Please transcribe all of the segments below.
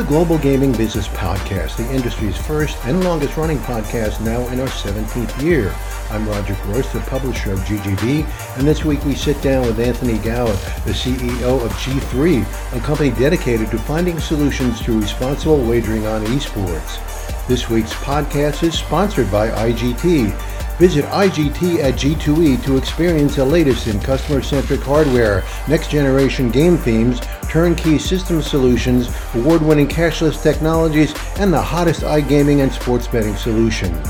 Global Gaming Business Podcast, the industry's first and longest running podcast, now in our 17th year. I'm Roger Gross, the publisher of GGB, and this week we sit down with Anthony Gowd, the CEO of G3, a company dedicated to finding solutions to responsible wagering on esports. This week's podcast is sponsored by IGT. Visit IGT at G2E to experience the latest in customer-centric hardware, next-generation game themes, turnkey system solutions, award-winning cashless technologies, and the hottest iGaming and sports betting solutions.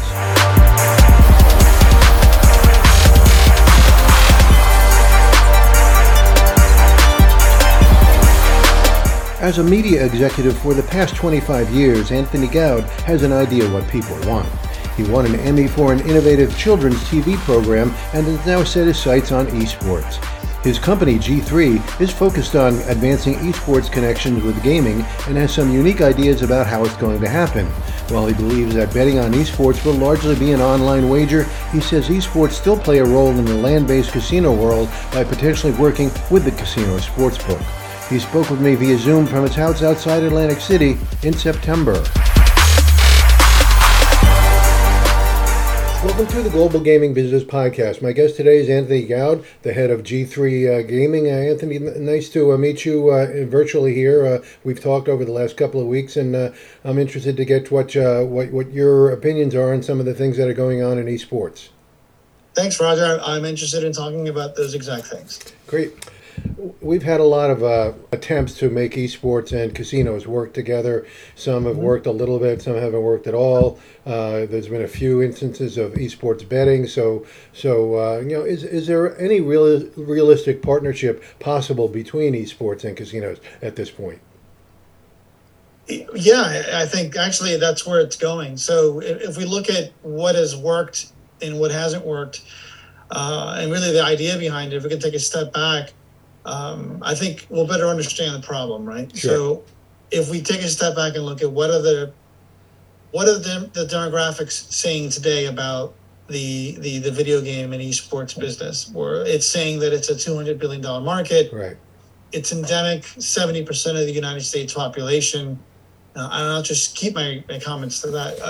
As a media executive for the past 25 years, Anthony Gowd has an idea what people want. He won an Emmy for an innovative children's TV program and has now set his sights on esports. His company, G3, is focused on advancing esports connections with gaming and has some unique ideas about how it's going to happen. While he believes that betting on esports will largely be an online wager, he says esports still play a role in the land-based casino world by potentially working with the casino sportsbook. He spoke with me via Zoom from his house outside Atlantic City in September. Welcome to the Global Gaming Business Podcast. My guest today is Anthony Gowd, the head of G3 Gaming. Anthony, nice to meet you virtually here. We've talked over the last couple of weeks, and I'm interested to get what your opinions are on some of the things that are going on in esports. Thanks, Roger. I'm interested in talking about those exact things. Great. We've had a lot of attempts to make esports and casinos work together. Some have worked a little bit, some haven't worked at all. There's been a few instances of esports betting. So is there any realistic partnership possible between esports and casinos at this point? Yeah, I think actually that's where it's going. So if we look at what has worked and what hasn't worked, and really the idea behind it, if we can take a step back, I think we'll better understand the problem, right? Sure. So if we take a step back and look at what are the demographics saying today about the video game and esports business, where it's saying that it's a $200 billion market. Right. It's endemic, 70% of the United States population. And I'll just keep my comments to that,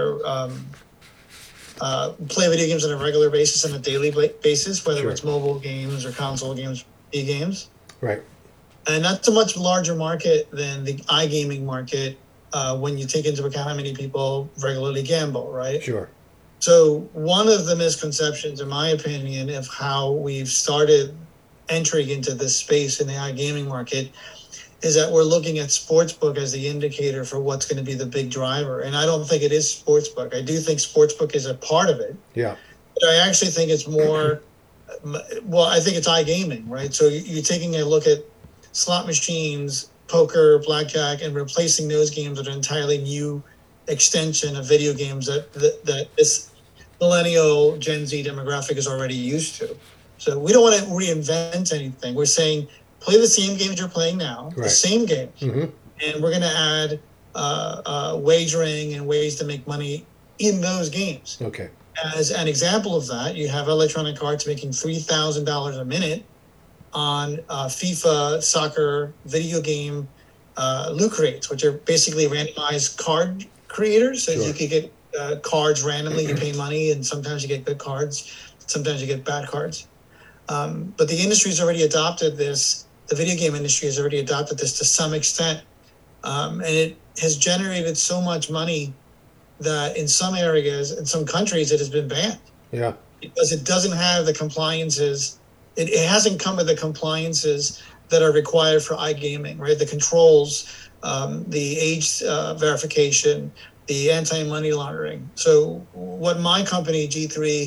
play video games on a regular basis, on a daily basis, whether it's mobile games or console games, games. Right. And that's a much larger market than the iGaming market when you take into account how many people regularly gamble, right? Sure. So one of the misconceptions, in my opinion, of how we've started entering into this space in the iGaming market is that we're looking at sportsbook as the indicator for what's going to be the big driver. And I don't think it is sportsbook. I do think sportsbook is a part of it. Yeah. But I actually think it's more... Well, I think it's iGaming, right? So you're taking a look at slot machines, poker, blackjack, and replacing those games with an entirely new extension of video games that this millennial Gen Z demographic is already used to. So we don't want to reinvent anything. We're saying play the same games you're playing now, the same games, and we're going to add wagering and ways to make money in those games. Okay. As an example of that, you have Electronic Arts making $3,000 a minute on FIFA soccer video game loot crates, which are basically randomized card creators. So you can get cards randomly, you pay money, and sometimes you get good cards, sometimes you get bad cards. But the industry's already adopted this. The video game industry has already adopted this to some extent, and it has generated so much money that in some areas, in some countries, it has been banned. Yeah. Because it doesn't have the compliances. It hasn't come with the compliances that are required for iGaming, right? The controls, the age verification, the anti-money laundering. So what my company, G3,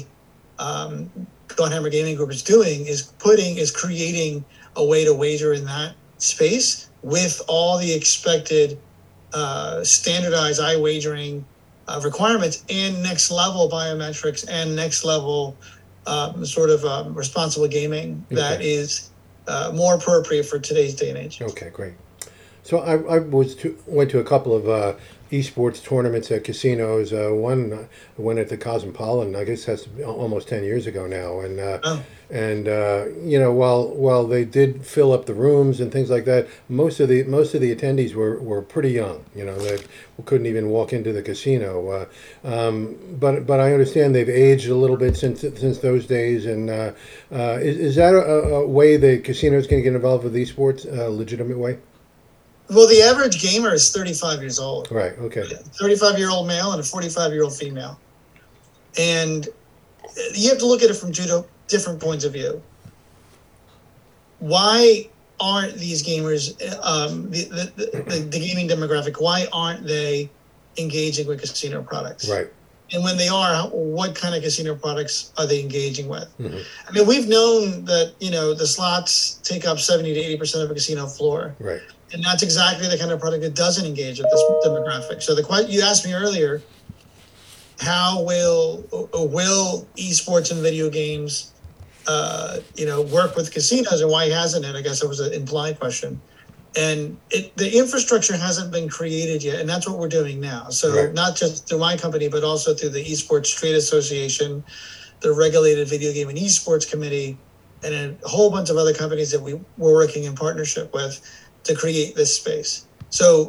Godhammer Gaming Group, is doing is creating a way to wager in that space with all the expected standardized iWagering requirements and next level biometrics and next level responsible gaming that is more appropriate for today's day and age. Okay, great. So I went to a couple of esports tournaments at casinos. One at the Cosmopolitan. I guess that's almost 10 years ago now. Oh, While they did fill up the rooms and things like that, most of the attendees were pretty young. They couldn't even walk into the casino. But I understand they've aged a little bit since those days. And is that a way the casinos can get involved with esports, a legitimate way? well, the average gamer is 35 years old. Right. Okay. 35-year-old male and a 45-year-old female. And you have to look at it from two different points of view. Why aren't these gamers, the gaming demographic, why aren't they engaging with casino products? Right. And when they are, what kind of casino products are they engaging with? Hmm. I mean, we've known that, the slots take up 70 to 80% of a casino floor. Right. And that's exactly the kind of product that doesn't engage with this demographic. So you asked me earlier, how will esports and video games, work with casinos, and why hasn't it? I guess it was an implied question. And the infrastructure hasn't been created yet, and that's what we're doing now. So Right. not just through my company, but also through the Esports Trade Association, the Regulated Video Game and Esports Committee, and a whole bunch of other companies that we're working in partnership with to create this space. So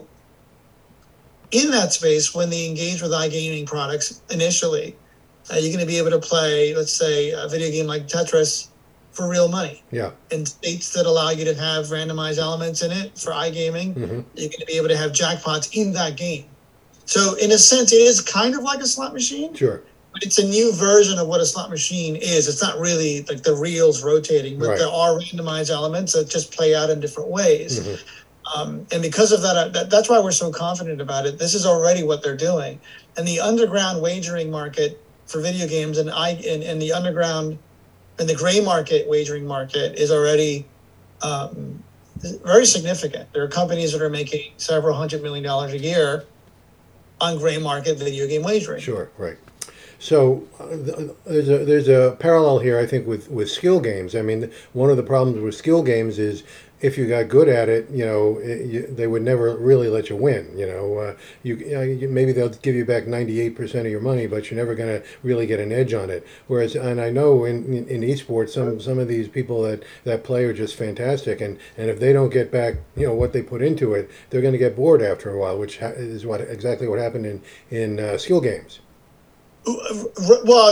in that space, when they engage with iGaming products initially, you're going to be able to play, let's say, a video game like Tetris for real money. Yeah. In states that allow you to have randomized elements in it for iGaming, Hmm. you're going to be able to have jackpots in that game. So in a sense, it is kind of like a slot machine, Sure. but it's a new version of what a slot machine is. It's not really like the reels rotating, but Right. there are randomized elements that just play out in different ways. Hmm. And because of that's why we're so confident about it. This is already what they're doing. And the underground wagering market for video games and the underground and the gray market wagering market is already very significant. There are companies that are making several $100 million a year on gray market video game wagering. Sure. Right. So there's a parallel here, I think, with skill games. I mean, one of the problems with skill games is if you got good at it, they would never really let you win. Maybe they'll give you back 98% of your money, but you're never going to really get an edge on it. Whereas, and I know in esports, some of these people that play are just fantastic, and if they don't get back, what they put into it, they're going to get bored after a while, which is exactly what happened in skill games. Well,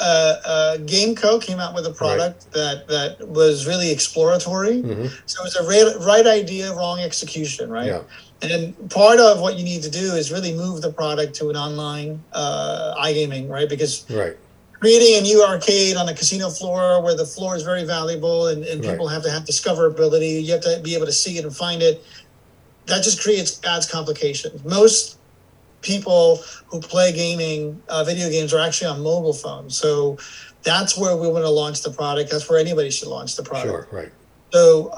GameCo came out with a product that was really exploratory. Hmm. So it's a right idea, wrong execution, right? Yeah. And part of what you need to do is really move the product to an online iGaming, right? Because Right. creating a new arcade on a casino floor where the floor is very valuable and people Right. have to have discoverability, you have to be able to see it and find it. That just adds complications. Most people who play video games are actually on mobile phones. So that's where we want to launch the product. That's where anybody should launch the product. Sure. Right. So,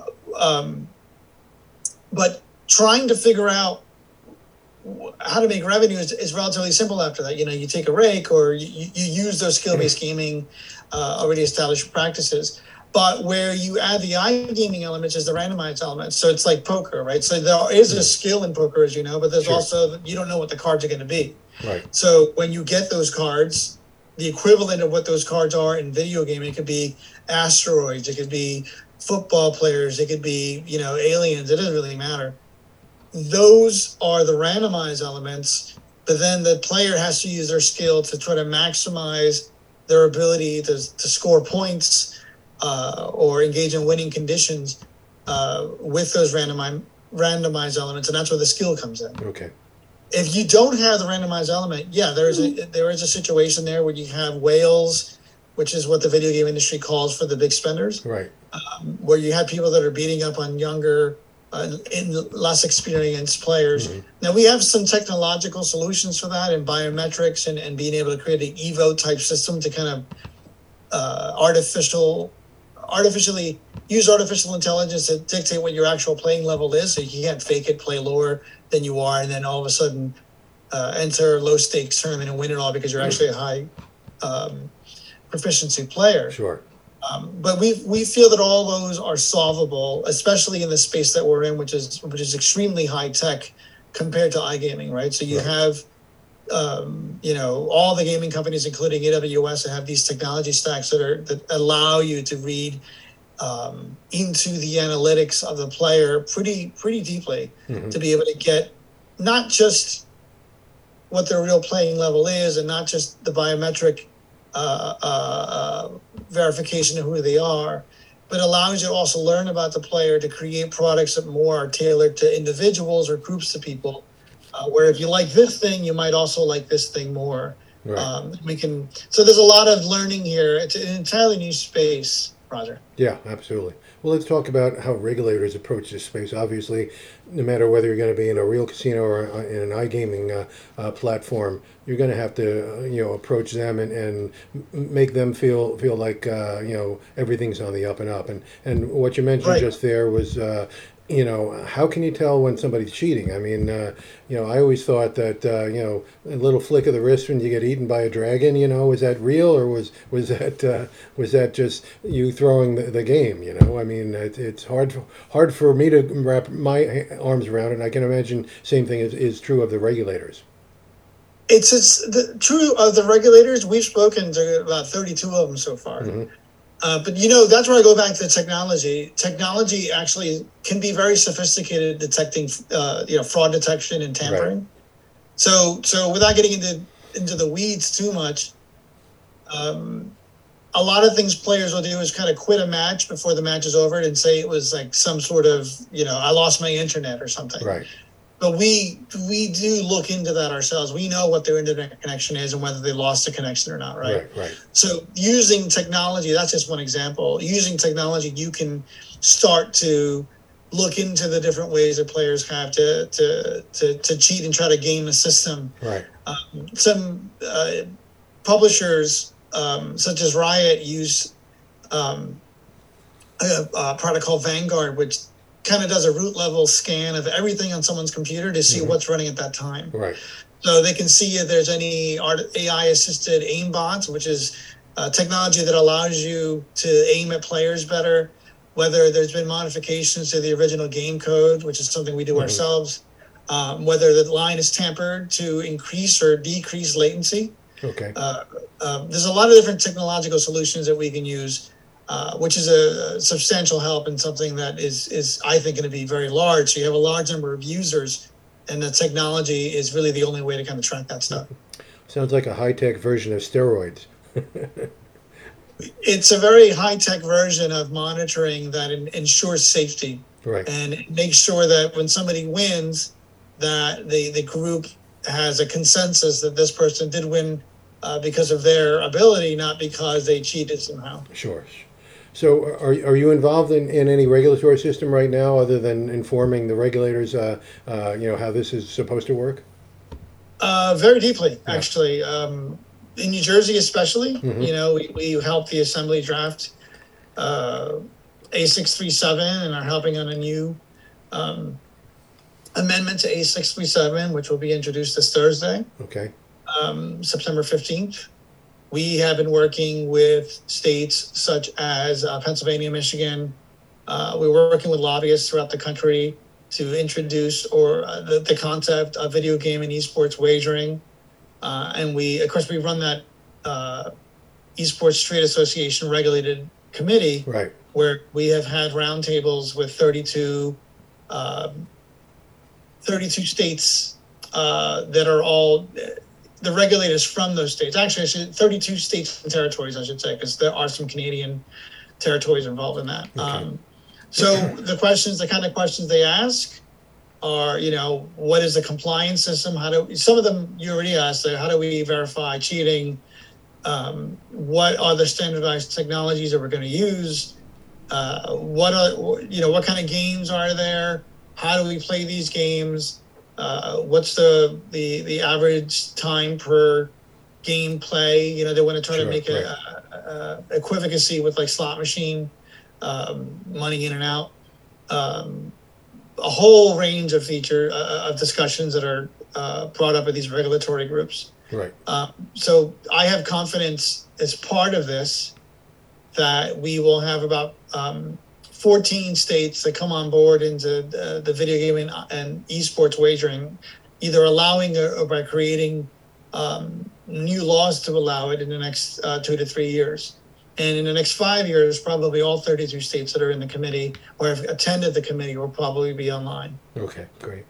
but trying to figure out how to make revenue is relatively simple after that. You take a rake or you use those skill-based gaming already established practices. But where you add the iGaming elements is the randomized elements. So it's like poker, right? So there is a skill in poker, as you know, but there's Sure. also, you don't know what the cards are going to be. Right. So when you get those cards, the equivalent of what those cards are in video gaming, it could be asteroids, it could be football players, it could be, aliens, it doesn't really matter. Those are the randomized elements, but then the player has to use their skill to try to maximize their ability to score points, or engage in winning conditions with those randomized elements, and that's where the skill comes in. Okay. If you don't have the randomized element, there is a situation there where you have whales, which is what the video game industry calls for the big spenders, Right. where you have people that are beating up on younger and less experienced players. Mm-hmm. Now, we have some technological solutions for that and biometrics and being able to create an EVO type system to kind of artificially use artificial intelligence to dictate what your actual playing level is, so you can't fake it, play lower than you are, and then all of a sudden enter a low stakes tournament and win it all because you're actually a high proficiency player. Sure. But we feel that all those are solvable, especially in the space that we're in, which is extremely high tech compared to iGaming, right? So you have, all the gaming companies, including AWS, that have these technology stacks that allow you to read into the analytics of the player pretty deeply, to be able to get not just what their real playing level is, and not just the biometric verification of who they are, but allows you to also learn about the player to create products that more are tailored to individuals or groups of people. Where if you like this thing, you might also like this thing more. Right. So there's a lot of learning here. It's an entirely new space, Roger. Yeah, absolutely. Well, let's talk about how regulators approach this space. Obviously, no matter whether you're going to be in a real casino or in an iGaming platform, you're going to have to, approach them and make them feel like everything's on the up and up. And what you mentioned Right. just there was. How can you tell when somebody's cheating? I mean, I always thought that, a little flick of the wrist when you get eaten by a dragon, was that real, or was that just you throwing the game? I mean, it's hard for me to wrap my arms around it. And I can imagine same thing is true of the regulators. It's the true of the regulators. We've spoken to about 32 of them so far. But that's where I go back to the technology. Technology actually can be very sophisticated at detecting, fraud detection and tampering. Right. So without getting into the weeds too much, a lot of things players will do is kind of quit a match before the match is over and say it was like some sort of, I lost my internet or something. Right. But we do look into that ourselves. We know what their internet connection is and whether they lost the connection or not, right? Right. So using technology, that's just one example. Using technology, you can start to look into the different ways that players have to cheat and try to game the system. Right. Some publishers, such as Riot, use a product called Vanguard, which kind of does a root level scan of everything on someone's computer to see what's running at that time. Right. So they can see if there's any AI assisted aim bots, which is technology that allows you to aim at players better, whether there's been modifications to the original game code, which is something we do ourselves, whether the line is tampered to increase or decrease latency. Okay. There's a lot of different technological solutions that we can use, which is a substantial help in something that is I think, going to be very large. So you have a large number of users, and the technology is really the only way to kind of track that stuff. Sounds like a high-tech version of steroids. It's a very high-tech version of monitoring that ensures safety. Right. And makes sure that when somebody wins, that the group has a consensus that this person did win because of their ability, not because they cheated somehow. Sure. So are you involved in any regulatory system right now other than informing the regulators, how this is supposed to work? Very deeply, actually. In New Jersey especially, we helped the Assembly draft A637 and are helping on a new amendment to A637, which will be introduced this Thursday. Okay. September 15th. We have been working with states such as Pennsylvania, Michigan. We're working with lobbyists throughout the country to introduce the concept of video game and esports wagering. And we run that Esports Trade Association regulated committee, right, where we have had roundtables with 32 states that are all the regulators from those states. Actually, 32 states and territories, I should say, because there are some Canadian territories involved in that. Okay. So the kind of questions they ask are, what is the compliance system? Some of them you already asked, how do we verify cheating? What are the standardized technologies that we're going to use? What kind of games are there? How do we play these games? What's the average time per game play? They want to try to make a equivalency with like slot machine money in and out. A whole range of of discussions that are brought up at these regulatory groups. Right. So I have confidence as part of this that we will have about 14 states that come on board into the video gaming and esports wagering, either allowing or by creating new laws to allow it in the next 2 to 3 years. And in the next 5 years, probably all 32 states that are in the committee or have attended the committee will probably be online. Okay, great.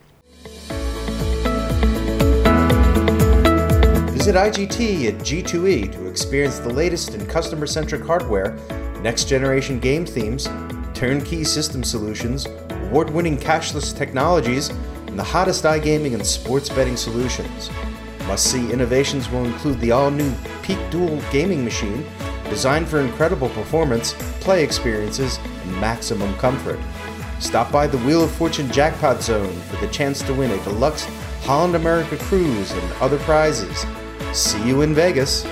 Visit IGT at G2E to experience the latest in customer-centric hardware, next-generation game themes, turnkey system solutions, award-winning cashless technologies, and the hottest iGaming and sports betting solutions. Must-see innovations will include the all-new Peak Dual gaming machine, designed for incredible performance, play experiences, and maximum comfort. Stop by the Wheel of Fortune Jackpot Zone for the chance to win a deluxe Holland America cruise and other prizes. See you in Vegas.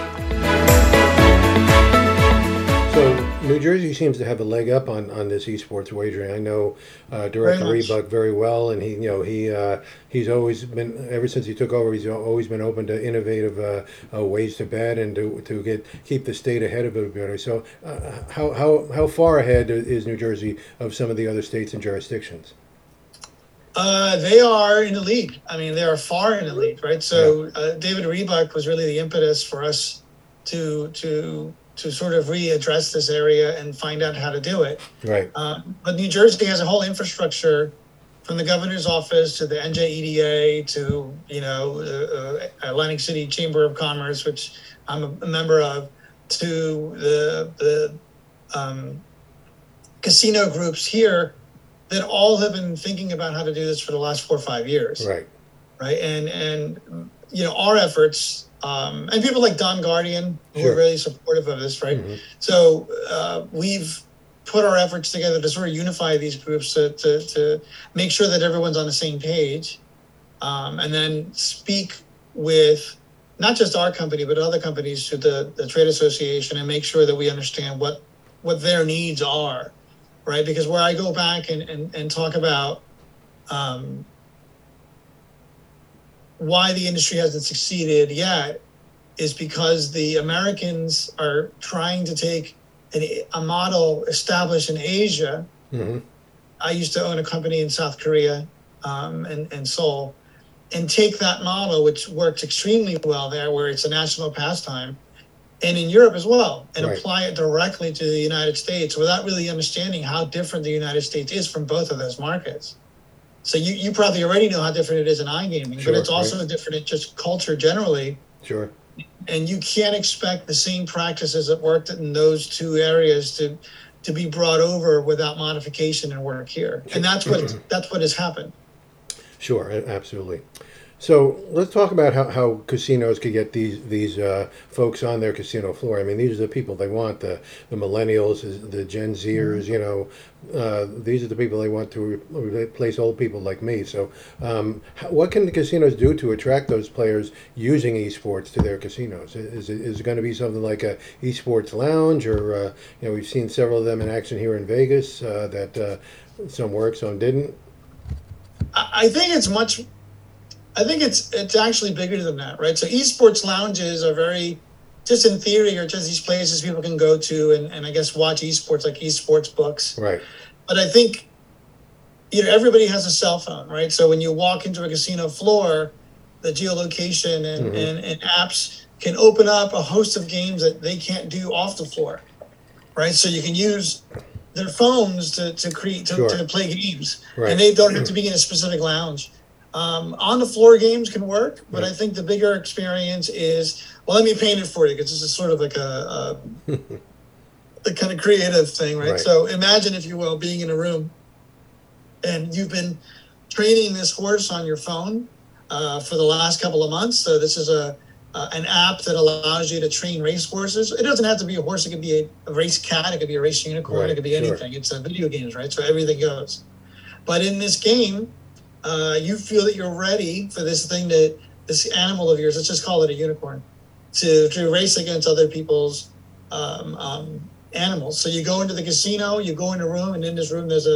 So New Jersey seems to have a leg up on this esports wagering. I know Director Rebuck very well, and he's always been, ever since he took over, he's always been open to innovative ways to bet and to keep the state ahead of it better. So how far ahead is New Jersey of some of the other states and jurisdictions? They are in the lead. I mean, they are far in the lead, right? So David Rebuck was really the impetus for us to sort of readdress this area and find out how to do it. Right. But New Jersey has a whole infrastructure, from the governor's office to the NJEDA to Atlantic City Chamber of Commerce, which I'm a member of, to the casino groups here that all have been thinking about how to do this for the last 4 or 5 years. Right. Right. And our efforts, and people like Don Guardian, who Sure. are really supportive of this, right? Mm-hmm. So we've put our efforts together to sort of unify these groups to make sure that everyone's on the same page, and then speak with not just our company, but other companies to the trade association and make sure that we understand what their needs are, right? Because where I go back and talk about why the industry hasn't succeeded yet is because the Americans are trying to take a model established in Asia. Mm-hmm. I used to own a company in South Korea and Seoul, and take that model, which works extremely well there, where it's a national pastime, and in Europe as well, and Right. apply it directly to the United States without really understanding how different the United States is from both of those markets. So you probably already know how different it is in iGaming, Sure, but it's also right. different in just culture generally. Sure. And you can't expect the same practices that worked in those two areas to be brought over without modification and work here. And that's what has happened. Sure, absolutely. So let's talk about how casinos could get these folks on their casino floor. I mean, these are the people they want, the millennials, the Gen Zers, these are the people they want to replace old people like me. So what can the casinos do to attract those players using esports to their casinos? Is it going to be something like a esports lounge, or we've seen several of them in action here in Vegas that some worked, some didn't? I think it's actually bigger than that, right? So esports lounges are just in theory, are just these places people can go to and I guess watch esports, like esports books. Right. But I think, everybody has a cell phone, right? So when you walk into a casino floor, the geolocation and apps can open up a host of games that they can't do off the floor, right? So you can use their phones to play games, Right. and they don't have to be in a specific lounge. On the floor games can work, but I think the bigger experience is, well, let me paint it for you, because this is sort of like a kind of creative thing, right? Right. So imagine, if you will, being in a room and you've been training this horse on your phone for the last couple of months. So this is an app that allows you to train race horses. It doesn't have to be a horse. It could be a race cat. It could be a race unicorn. Right, It could be sure. anything. It's video games, right? So everything goes. But in this game, you feel that you're ready for this animal of yours, let's just call it a unicorn, to race against other people's animals. So you go into the casino, you go in a room, and in this room there's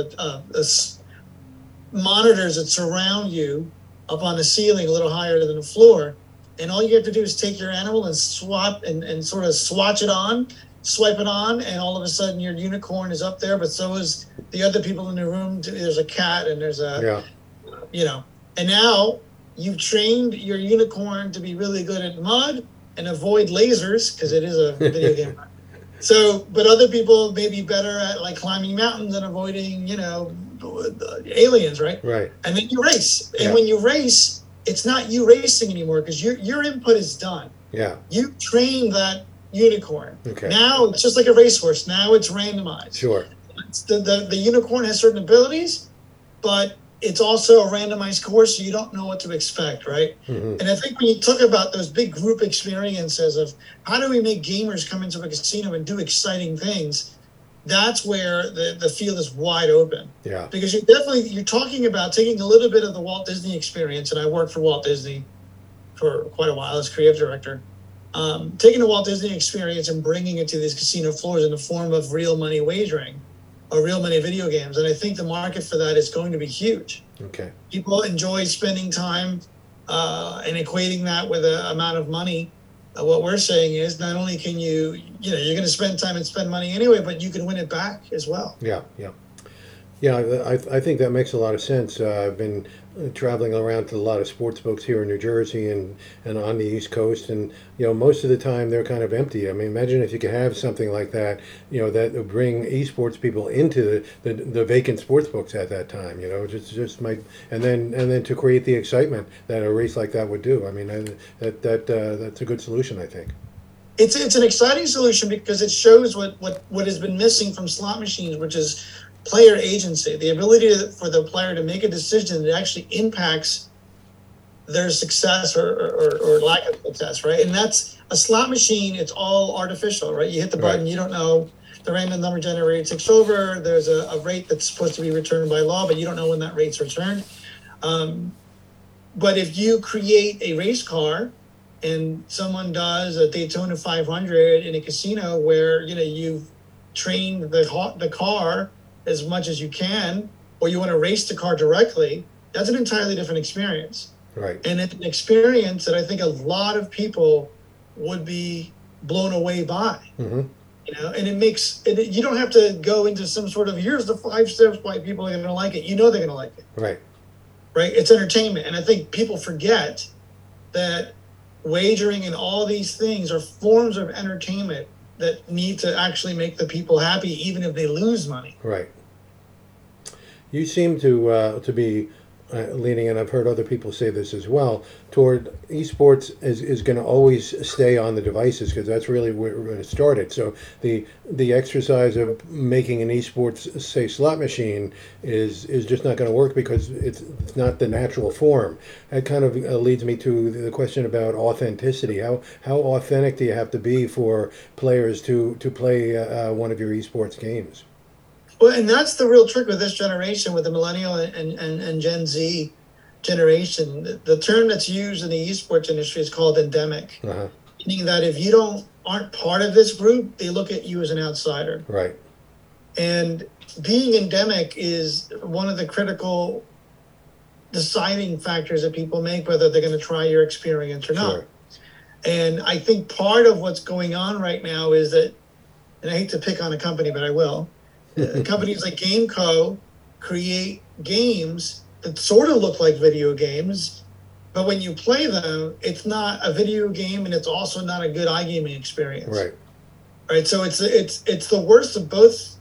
monitors that surround you up on the ceiling a little higher than the floor. And all you have to do is take your animal and swap and sort of swatch it on swipe it on, and all of a sudden your unicorn is up there, but so is the other people in the room. There's a cat and there's and now you've trained your unicorn to be really good at mud and avoid lasers because it is a video game. So, but other people may be better at like climbing mountains and avoiding, aliens, right? Right. And then you race. And when you race, it's not you racing anymore because your input is done. Yeah. You train that unicorn. Okay. Now it's just like a racehorse. Now it's randomized. Sure. The unicorn has certain abilities, but it's also a randomized course, so you don't know what to expect, right? Mm-hmm. And I think when you talk about those big group experiences of how do we make gamers come into a casino and do exciting things, that's where the field is wide open. Yeah. Because you're talking about taking a little bit of the Walt Disney experience, and I worked for Walt Disney for quite a while as creative director, taking the Walt Disney experience and bringing it to these casino floors in the form of real money wagering or real money video games. And I think the market for that is going to be huge. Okay. People enjoy spending time and equating that with an amount of money. What we're saying is not only can you're going to spend time and spend money anyway, but you can win it back as well. Yeah. I think that makes a lot of sense. I've been traveling around to a lot of sports books here in New Jersey and on the East Coast, and most of the time they're kind of empty. I mean, imagine if you could have something like that, that would bring esports people into the vacant sports books at that time. Just might, and then to create the excitement that a race like that would do. I mean, that's a good solution, I think. It's an exciting solution because it shows what has been missing from slot machines, which is player agency, the ability for the player to make a decision that actually impacts their success or lack of success, right? And that's a slot machine. It's all artificial, right? You hit the button, You don't know, the random number generator takes over. There's a rate that's supposed to be returned by law, but you don't know when that rate's returned. But if you create a race car and someone does a Daytona 500 in a casino where, you've trained the car as much as you can, or you want to race the car directly, that's an entirely different experience. Right. And it's an experience that I think a lot of people would be blown away by. Mm-hmm. And it makes it, you don't have to go into some sort of here's the 5 steps why people are going to like it. They're going to like it. Right. Right. It's entertainment. And I think people forget that wagering and all these things are forms of entertainment that need to actually make the people happy, even if they lose money. Right. You seem to be leaning, and I've heard other people say this as well, toward esports is going to always stay on the devices because that's really where it started. So the exercise of making an esports, say, slot machine is just not going to work because it's not the natural form. That kind of leads me to the question about authenticity. How authentic do you have to be for players to play one of your esports games? Well, and that's the real trick with this generation, with the millennial and Gen Z generation. The term that's used in the esports industry is called endemic, meaning that if you aren't part of this group, they look at you as an outsider. Right. And being endemic is one of the critical deciding factors that people make whether they're going to try your experience or not. Sure. And I think part of what's going on right now is that, and I hate to pick on a company, but I will. Companies like GameCo create games that sort of look like video games, but when you play them, it's not a video game, and it's also not a good iGaming experience. Right. Right. So it's the worst of both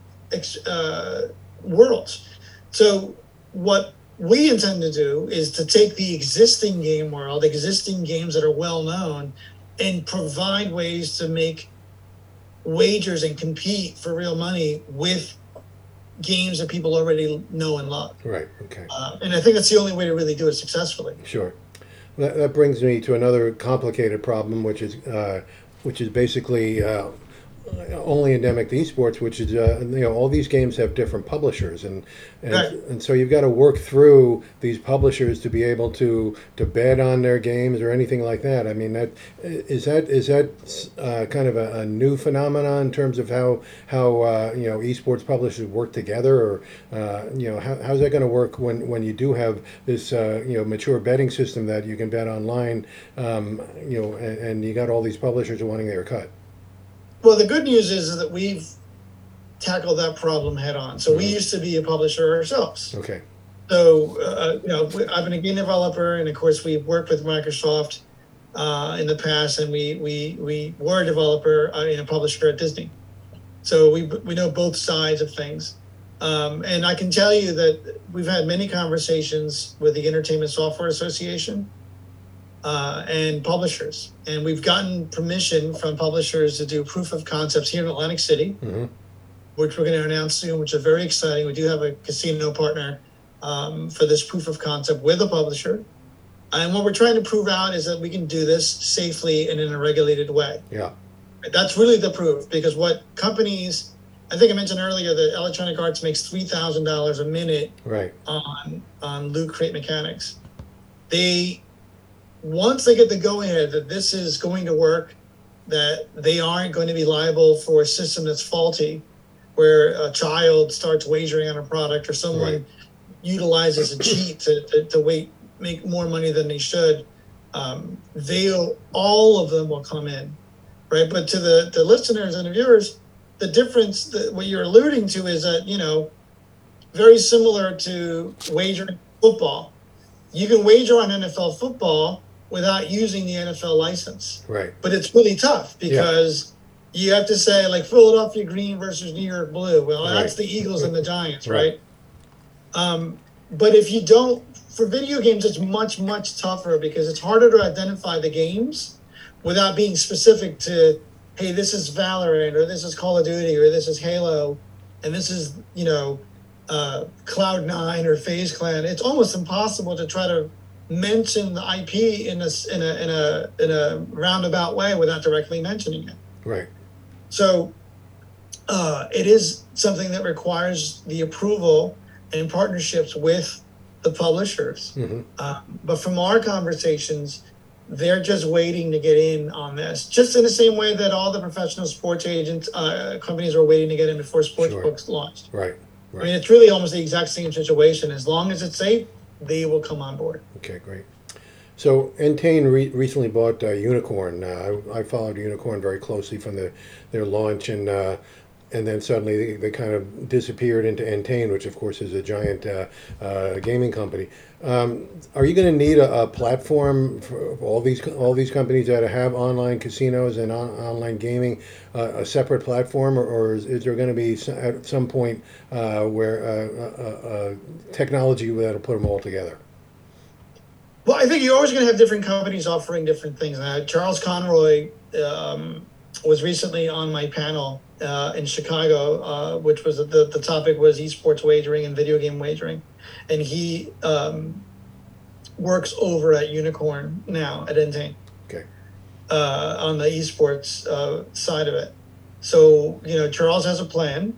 worlds. So what we intend to do is to take the existing game world, existing games that are well known, and provide ways to make wagers and compete for real money with games that people already know and love. Right. Okay. And I think that's the only way to really do it successfully. Sure. That brings me to another complicated problem, which is basically only endemic to esports, which is all these games have different publishers, and Right. and so you've got to work through these publishers to be able to bet on their games or anything like that. I mean, is that kind of a new phenomenon in terms of how esports publishers work together, or how's that going to work when you do have this mature betting system that you can bet online, and you got all these publishers wanting their cut. Well, the good news is that we've tackled that problem head on. So we used to be a publisher ourselves. Okay. So, I've been a game developer, and of course, we've worked with Microsoft in the past, and we were a developer and a publisher at Disney. So we know both sides of things. And I can tell you that we've had many conversations with the Entertainment Software Association and publishers. And we've gotten permission from publishers to do proof of concepts here in Atlantic City, which we're going to announce soon, which is very exciting. We do have a casino partner for this proof of concept with a publisher. And what we're trying to prove out is that we can do this safely and in a regulated way. Yeah. That's really the proof, because what companies, I think I mentioned earlier that Electronic Arts makes $3,000 a minute Right. on Loot Crate mechanics. Once they get the go-ahead that this is going to work, that they aren't going to be liable for a system that's faulty, where a child starts wagering on a product or someone utilizes a cheat to make more money than they should, all of them will come in, right? But to the listeners and the viewers, the difference, what you're alluding to is that, very similar to wagering football. You can wager on NFL football without using the NFL license. Right. But it's really tough because you have to say, like, Philadelphia Green versus New York Blue. Well, that's the Eagles and the Giants, right? But if you don't, for video games, it's much, much tougher because it's harder to identify the games without being specific to, hey, this is Valorant, or this is Call of Duty, or this is Halo, and this is, Cloud9 or FaZe Clan. It's almost impossible to try to mention the IP in a roundabout way without directly mentioning it. Right. So it is something that requires the approval and partnerships with the publishers. But from our conversations, they're just waiting to get in on this, just in the same way that all the professional sports agents companies are waiting to get in before sports books launched. Right. I mean, it's really almost the exact same situation. As long as it's safe, they will come on board. Okay, great. So Entain recently bought Unicorn. I followed Unicorn very closely from their launch, and then suddenly they kind of disappeared into Entain, which of course is a giant gaming company. Are you going to need a platform for all these companies that have online casinos and online gaming, a separate platform, or is there going to be at some point where technology that'll put them all together? Well, I think you're always going to have different companies offering different things. Charles Conroy was recently on my panel in Chicago, which was the topic was esports wagering and video game wagering. And he works over at Unicorn now at Entain. Okay. On the esports side of it. So, Charles has a plan.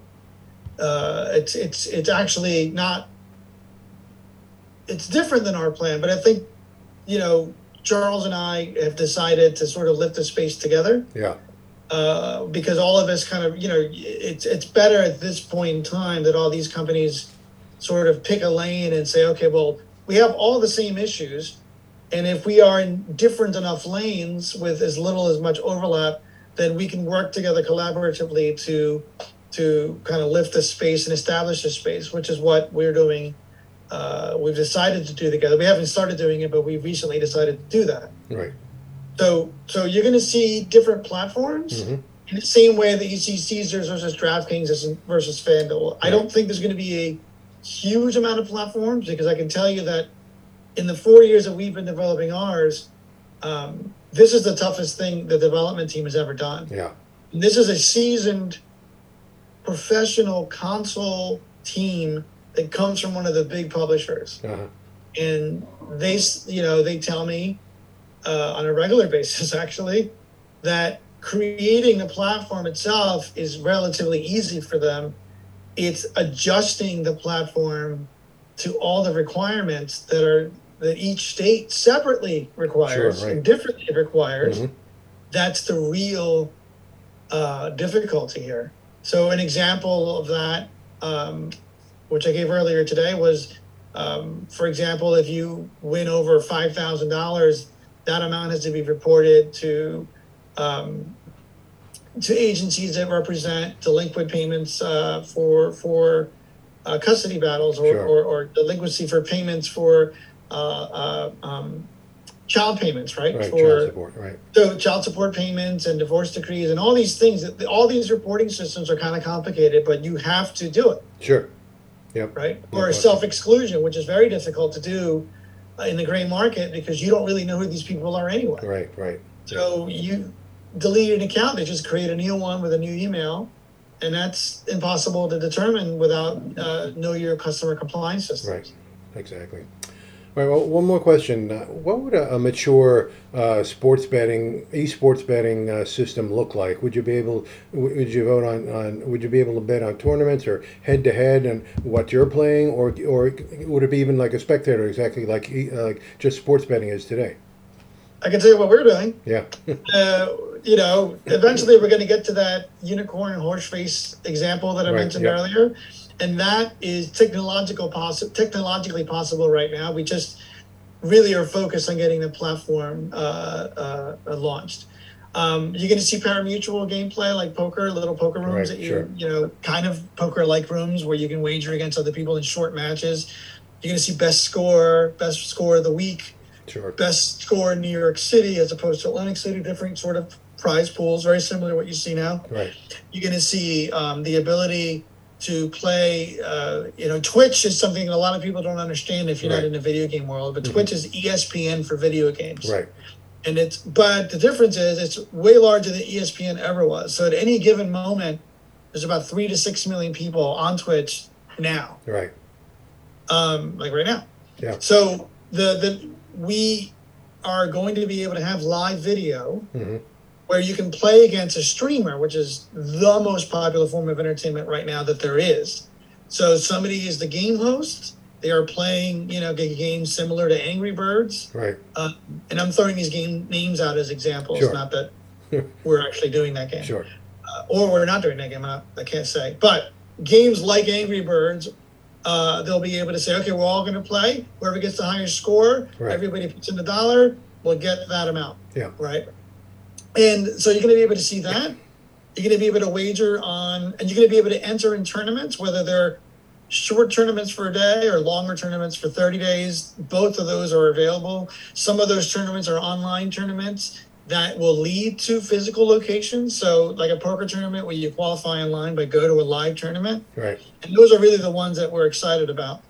It's actually not, it's different than our plan, but I think, Charles and I have decided to sort of lift the space together. Yeah. Because all of us kind of, it's better at this point in time that all these companies sort of pick a lane and say, okay, well, we have all the same issues. And if we are in different enough lanes with as little as much overlap, then we can work together collaboratively to kind of lift the space and establish a space, which is what we're doing. We've decided to do together. We haven't started doing it, but we've recently decided to do that. Right. So you're going to see different platforms in the same way that you see Caesars versus DraftKings versus FanDuel. I don't think there's going to be a huge amount of platforms, because I can tell you that in the 4 years that we've been developing ours, this is the toughest thing the development team has ever done. Yeah. And this is a seasoned professional console team that comes from one of the big publishers. And they tell me on a regular basis, actually, that creating the platform itself is relatively easy for them. It's adjusting the platform to all the requirements that each state separately requires and differently requires. That's the real difficulty here. So an example of that, which I gave earlier today, was, for example, if you win over $5,000, that amount has to be reported to to agencies that represent delinquent payments for custody battles, or delinquency for payments for child payments, right? Right, For child support, right. So child support payments and divorce decrees and all these things. All these reporting systems are kind of complicated, but you have to do it. Sure. Yep. Right. No Or question. self-exclusion, which is very difficult to do in the gray market because you don't really know who these people are anyway. Right. So you delete an account, they just create a new one with a new email, and that's impossible to determine without know your customer compliance systems. Right. Exactly. All right. Well, one more question. What would a mature esports betting system look like? Would you be able? Would you vote on? Would you be able to bet on tournaments or head to head and what you're playing, or would it be even like a spectator, exactly like just sports betting is today? I can tell you what we're doing. Yeah. Eventually we're going to get to that unicorn and horse face example that I mentioned earlier. And that is technologically possible right now. We just really are focused on getting the platform launched. You're going to see pari-mutuel gameplay like poker, little poker rooms kind of poker-like rooms where you can wager against other people in short matches. You're going to see best score of the week, best score in New York City as opposed to Atlantic City, different sort of prize pools, very similar to what you see now. Right. You're going to see the ability to play, Twitch is something a lot of people don't understand if you're not in the video game world, but Twitch is ESPN for video games. Right. But the difference is it's way larger than ESPN ever was. So at any given moment, there's about 3 to 6 million people on Twitch now. Right. Like right now. Yeah. So we are going to be able to have live video where you can play against a streamer, which is the most popular form of entertainment right now that there is. So somebody is the game host. They are playing, games similar to Angry Birds. Right. And I'm throwing these game names out as examples, not that we're actually doing that game. Sure. Or we're not doing that game, I can't say. But games like Angry Birds, they'll be able to say, okay, we're all going to play. Whoever gets the highest score, everybody puts in $1, we'll get that amount. Yeah. Right? And so you're going to be able to see that. You're going to be able to wager on, and you're going to be able to enter in tournaments, whether they're short tournaments for a day or longer tournaments for 30 days. Both of those are available. Some of those tournaments are online tournaments that will lead to physical locations. So like a poker tournament where you qualify online but go to a live tournament. Right. And those are really the ones that we're excited about.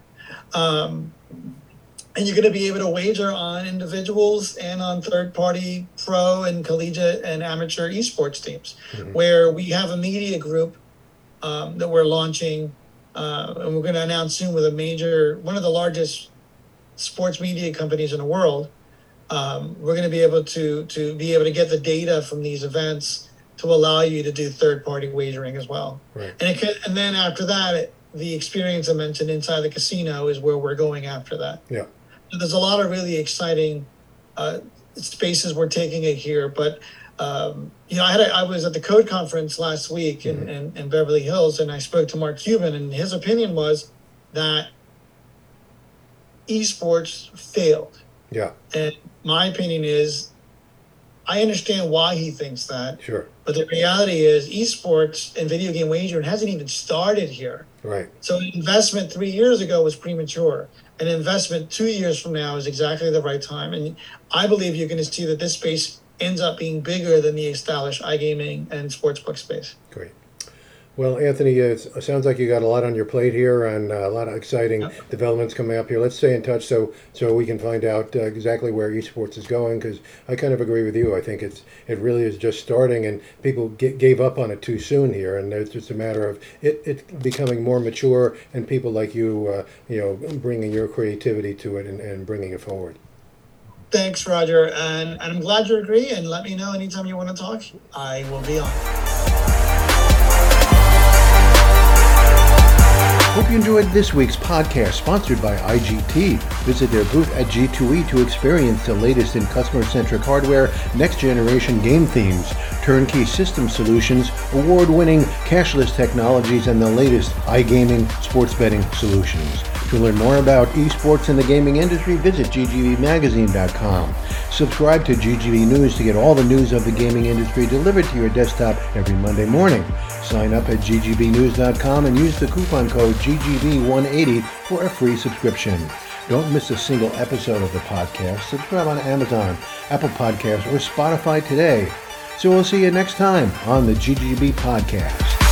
And you're going to be able to wager on individuals and on third-party pro and collegiate and amateur esports teams, where we have a media group that we're launching, and we're going to announce soon with one of the largest sports media companies in the world. We're going to be able to get the data from these events to allow you to do third-party wagering as well. Right. And then after that, the experience I mentioned inside the casino is where we're going after that. Yeah. There's a lot of really exciting spaces we're taking it here, but I was at the Code conference last week in Beverly Hills, and I spoke to Mark Cuban, and his opinion was that esports failed. Yeah. And my opinion is, I understand why he thinks that. Sure. But the reality is, esports and video game wagering hasn't even started here. Right. So an investment 3 years ago was premature. An investment 2 years from now is exactly the right time. And I believe you're going to see that this space ends up being bigger than the established iGaming and sportsbook space. Great. Well, Anthony, it sounds like you got a lot on your plate here and a lot of exciting developments coming up here. Let's stay in touch so we can find out exactly where esports is going, because I kind of agree with you. I think it really is just starting, and people gave up on it too soon here, and it's just a matter of it becoming more mature and people like you, bringing your creativity to it and bringing it forward. Thanks, Roger, and I'm glad you agree, and let me know anytime you want to talk. I will be on. Hope you enjoyed this week's podcast sponsored by IGT. Visit their booth at G2E to experience the latest in customer-centric hardware, next-generation game themes, turnkey system solutions, award-winning cashless technologies, and the latest iGaming sports betting solutions. To learn more about esports and the gaming industry, visit ggvmagazine.com. Subscribe to GGV News to get all the news of the gaming industry delivered to your desktop every Monday morning. Sign up at ggvnews.com and use the coupon code GGV180 for a free subscription. Don't miss a single episode of the podcast. Subscribe on Amazon, Apple Podcasts, or Spotify today. So we'll see you next time on the GGB Podcast.